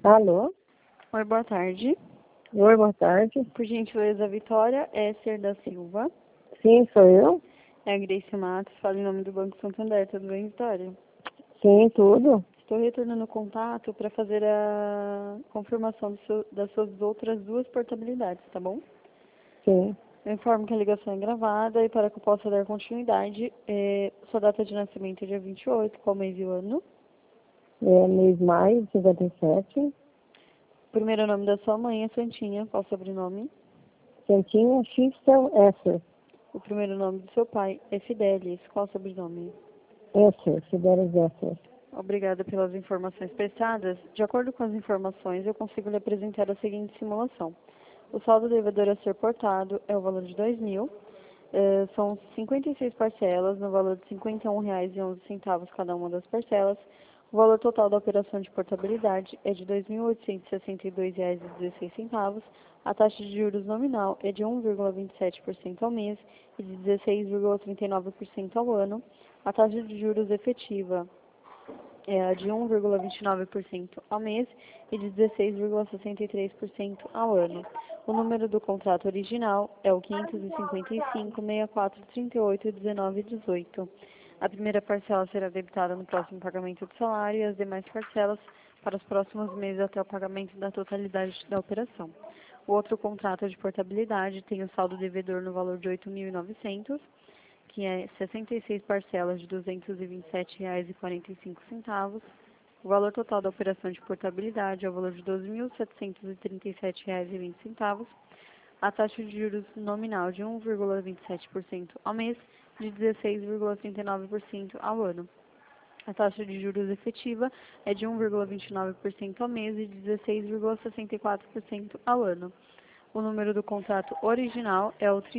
Alô? Oi, boa tarde. Oi, boa tarde. Por gentileza, Vitória Esser da Silva. Sim, sou eu? É a Grace Matos, fala em nome do Banco Santander. Tudo bem, Vitória? Sim, tudo. Estou retornando o contato para fazer a confirmação das suas outras duas portabilidades, tá bom? Sim. Eu informo que a ligação é gravada e para que eu possa dar continuidade, sua data de nascimento é dia 28, qual mês e o ano? É mês de maio de 57. O primeiro nome da sua mãe é Santinha, qual o sobrenome? Santinha Xistel Esser. O primeiro nome do seu pai é Fidelis, qual o sobrenome? Esser, Fidelis Esser. Obrigada pelas informações prestadas. De acordo com as informações, eu consigo lhe apresentar a seguinte simulação. O saldo devedor a ser portado é o valor de 2.000. São 56 parcelas, no valor de R$ 51,11 cada uma das parcelas. O valor total da operação de portabilidade é de R$ 2.862,16. A taxa de juros nominal é de 1,27% ao mês e de 16,39% ao ano. A taxa de juros efetiva é a de 1,29% ao mês e de 16,63% ao ano. O número do contrato original é o 555-6438-1918. A primeira parcela será debitada no próximo pagamento do salário e as demais parcelas para os próximos meses até o pagamento da totalidade da operação. O outro contrato de portabilidade tem o saldo devedor no valor de R$ 8.900, que é 66 parcelas de R$ 227,45. O valor total da operação de portabilidade é o valor de R$ 12.737,20. A taxa de juros nominal de 1,27% ao mês e de 16,39% ao ano. A taxa de juros efetiva é de 1,29% ao mês e de 16,64% ao ano. O número do contrato original é o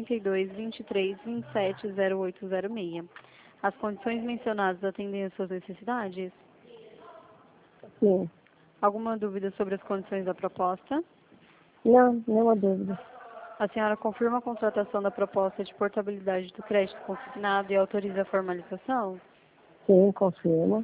3223270806. As condições mencionadas atendem às suas necessidades? Sim. Alguma dúvida sobre as condições da proposta? Não, nenhuma dúvida. A senhora confirma a contratação da proposta de portabilidade do crédito consignado e autoriza a formalização? Sim, confirmo.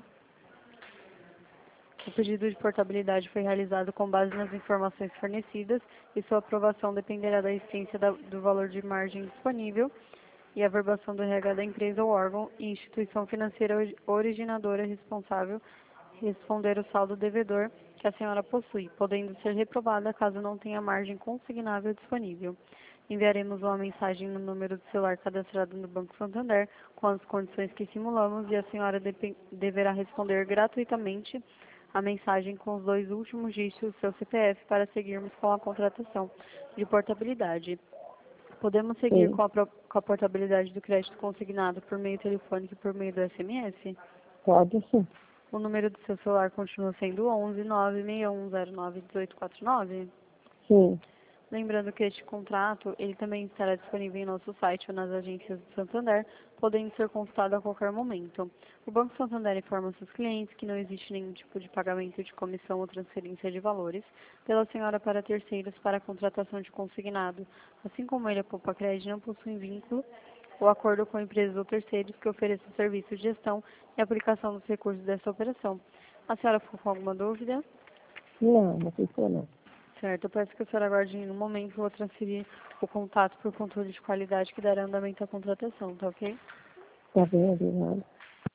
O pedido de portabilidade foi realizado com base nas informações fornecidas e sua aprovação dependerá da existência do valor de margem disponível e a verbação do RH da empresa ou órgão e instituição financeira originadora responsável responder o saldo devedor que a senhora possui, podendo ser reprovada caso não tenha margem consignável disponível. Enviaremos uma mensagem no número de celular cadastrado no Banco Santander com as condições que simulamos e a senhora deverá responder gratuitamente a mensagem com os dois últimos dígitos do seu CPF para seguirmos com a contratação de portabilidade. Podemos seguir Sim. com a portabilidade do crédito consignado por meio telefônico e por meio do SMS? Pode sim. O número do seu celular continua sendo 11 96109 1849? Sim. Lembrando que este contrato, ele também estará disponível em nosso site ou nas agências do Santander, podendo ser consultado a qualquer momento. O Banco Santander informa seus clientes que não existe nenhum tipo de pagamento de comissão ou transferência de valores pela senhora para terceiros para a contratação de consignado, assim como ele, a Poupa Crédito, não possui vínculo ou acordo com empresas ou terceiros que ofereçam serviço de gestão e aplicação dos recursos dessa operação. A senhora ficou com alguma dúvida? Não, não ficou não. Certo, eu peço que a senhora aguarde em um momento, vou transferir o contato por controle de qualidade que dará andamento à contratação, tá ok? Tá bem, obrigado.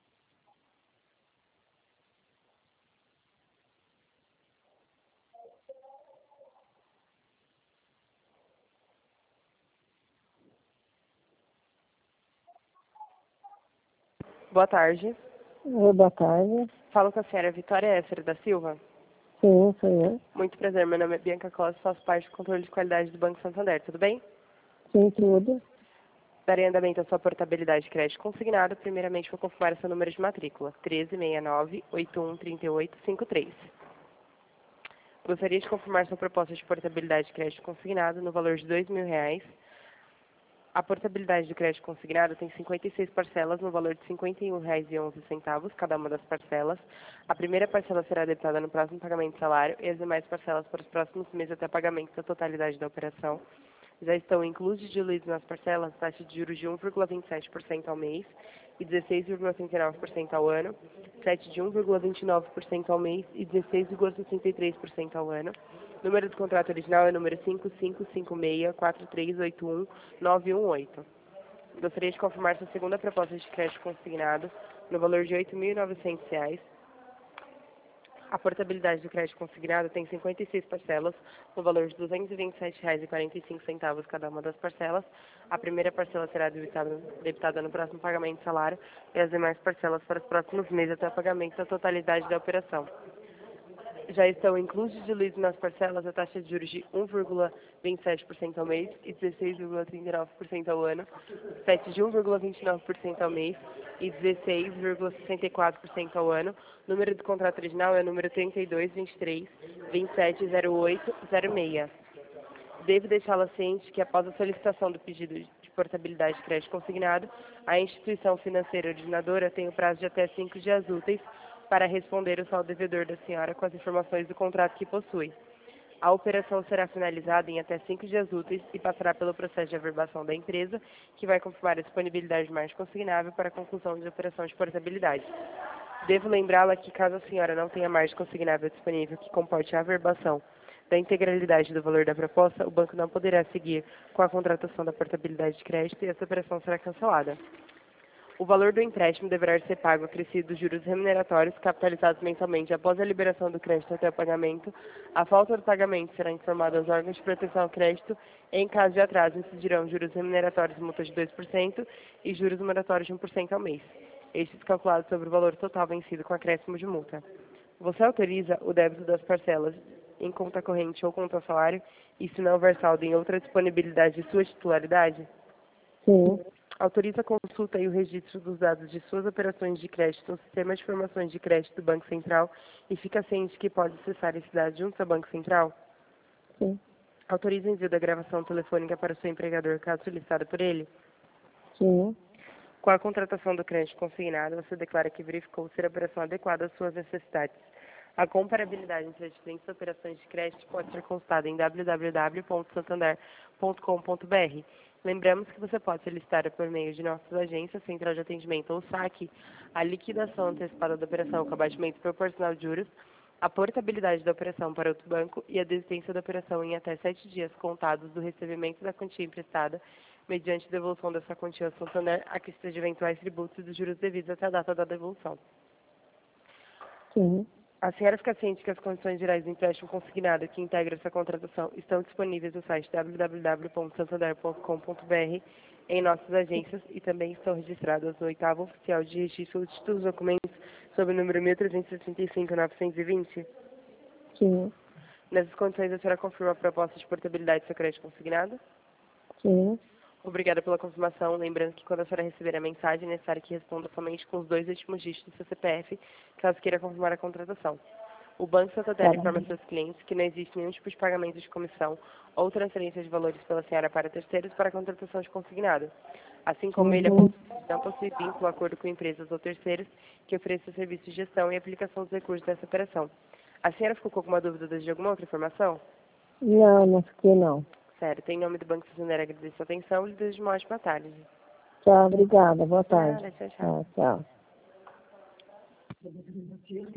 Boa tarde. Oi, boa tarde. Falo com a senhora Vitória Esser da Silva. Sim, sou eu. Muito prazer, meu nome é Bianca Costa, faço parte do controle de qualidade do Banco Santander, tudo bem? Sim, tudo. Darei andamento à sua portabilidade de crédito consignado. Primeiramente, vou confirmar seu número de matrícula, 1369-813853. Gostaria de confirmar sua proposta de portabilidade de crédito consignado no valor de R$ 2.000. A portabilidade do crédito consignado tem 56 parcelas no valor de R$ 51,11 cada uma das parcelas. A primeira parcela será debitada no próximo pagamento de salário e as demais parcelas para os próximos meses até pagamento da totalidade da operação. Já estão inclusos e diluídos nas parcelas taxa de juros de 1,27% ao mês e 16,39% ao ano, CET de 1,29% ao mês e 16,63% ao ano. Número do contrato original é número 555643819118. Gostaria de confirmar sua segunda proposta de crédito consignado no valor de R$ 8.900. A portabilidade do crédito consignado tem 56 parcelas, no valor de R$ 227,45 cada uma das parcelas. A primeira parcela será debitada no próximo pagamento de salário e as demais parcelas para os próximos meses até o pagamento da totalidade da operação. Já estão inclusos diluídos nas parcelas a taxa de juros de 1,27% ao mês e 16,39% ao ano, CET de 1,29% ao mês e 16,64% ao ano. Número do contrato original é o número 3223270806. Devo deixá-la ciente que, após a solicitação do pedido de portabilidade de crédito consignado, a instituição financeira originadora tem o prazo de até 5 dias úteis para responder o saldo devedor da senhora com as informações do contrato que possui. A operação será finalizada em até 5 dias úteis e passará pelo processo de averbação da empresa, que vai confirmar a disponibilidade de margem consignável para a conclusão de operação de portabilidade. Devo lembrá-la que, caso a senhora não tenha margem consignável disponível que comporte a averbação da integralidade do valor da proposta, o banco não poderá seguir com a contratação da portabilidade de crédito e essa operação será cancelada. O valor do empréstimo deverá ser pago acrescido dos juros remuneratórios capitalizados mensalmente após a liberação do crédito até o pagamento. A falta do pagamento será informada aos órgãos de proteção ao crédito. Em caso de atraso, incidirão juros remuneratórios multa de 2% e juros moratórios de 1% ao mês. Estes calculados sobre o valor total vencido com acréscimo de multa. Você autoriza o débito das parcelas em conta corrente ou conta salário e, se não houver saldo em outra disponibilidade de sua titularidade? Sim. Autoriza a consulta e o registro dos dados de suas operações de crédito no sistema de informações de crédito do Banco Central e fica ciente que pode acessar esse dado junto ao Banco Central? Sim. Autoriza o envio da gravação telefônica para o seu empregador, caso solicitado por ele? Sim. Com a contratação do crédito consignado, você declara que verificou ser a operação adequada às suas necessidades. A comparabilidade entre as diferentes operações de crédito pode ser consultada em www.santander.com.br. Lembramos que você pode solicitar por meio de nossas agências, central de atendimento ou saque, a liquidação antecipada da operação com abatimento proporcional de juros, a portabilidade da operação para outro banco e a desistência da operação em até 7 dias contados do recebimento da quantia emprestada, mediante devolução dessa quantia ao Santander, à custa de eventuais tributos e dos juros devidos até a data da devolução. Sim. A senhora fica ciente que as condições gerais do empréstimo consignado que integra essa contratação estão disponíveis no site www.santander.com.br, em nossas agências e também estão registradas no 8º Oficial de Registro de Títulos e Documentos sob o número 1365-920? Sim. Nessas condições, a senhora confirma a proposta de portabilidade do seu crédito consignado? Sim. Obrigada pela confirmação. Lembrando que quando a senhora receber a mensagem, é necessário que responda somente com os 2 últimos dígitos do seu CPF, caso queira confirmar a contratação. O Banco Santander informa seus clientes que não existe nenhum tipo de pagamento de comissão ou transferência de valores pela senhora para terceiros para a contratação de consignado. Assim como ele não possui vínculo, acordo com empresas ou terceiros que ofereçam serviços de gestão e aplicação dos recursos dessa operação. A senhora ficou com alguma dúvida de alguma outra informação? Não, não fiquei não. Sério, em nome do Banco Santander, agradeço a atenção e lhe desejo uma ótima tarde. Tchau, obrigada. Boa tarde. Tchau, tchau. Tchau.